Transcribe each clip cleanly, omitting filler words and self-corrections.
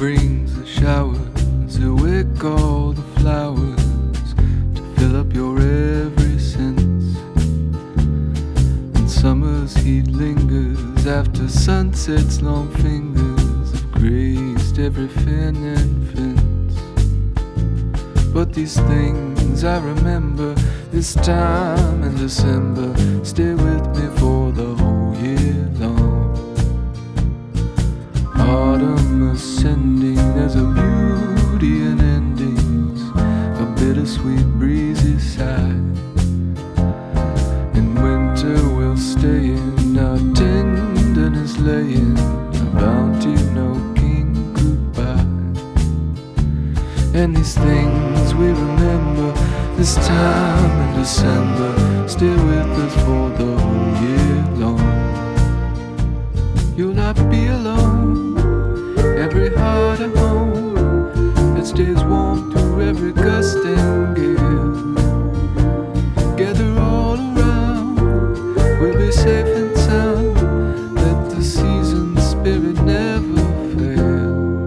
brings the showers, you wick all the flowers to fill up your every sense. And summer's heat lingers after sunset's long fingers have grazed every fin and fence. But these things I remember, this time in December, stay with me for the whole year long. Autumn ascending, there's a beauty in endings, a bittersweet breezy sigh. In winter we'll stay in our tenderness laying, a bounty no king could buy. And these things we remember, this time in December, stay with us for the whole year long. You'll not be alone, every heart at home that stays warm through every gust and gale. Gather all around, we'll be safe and sound, let the season's spirit never fail.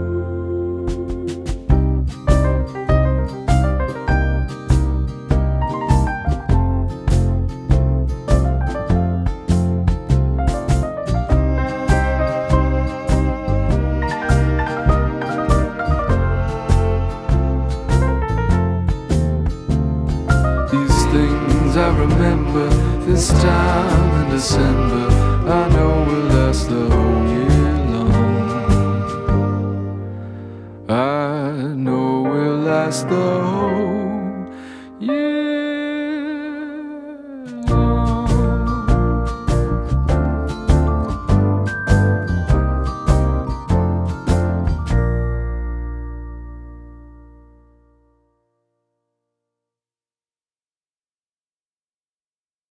Things I remember, this time in December, I know will last the whole year long. I know will last the whole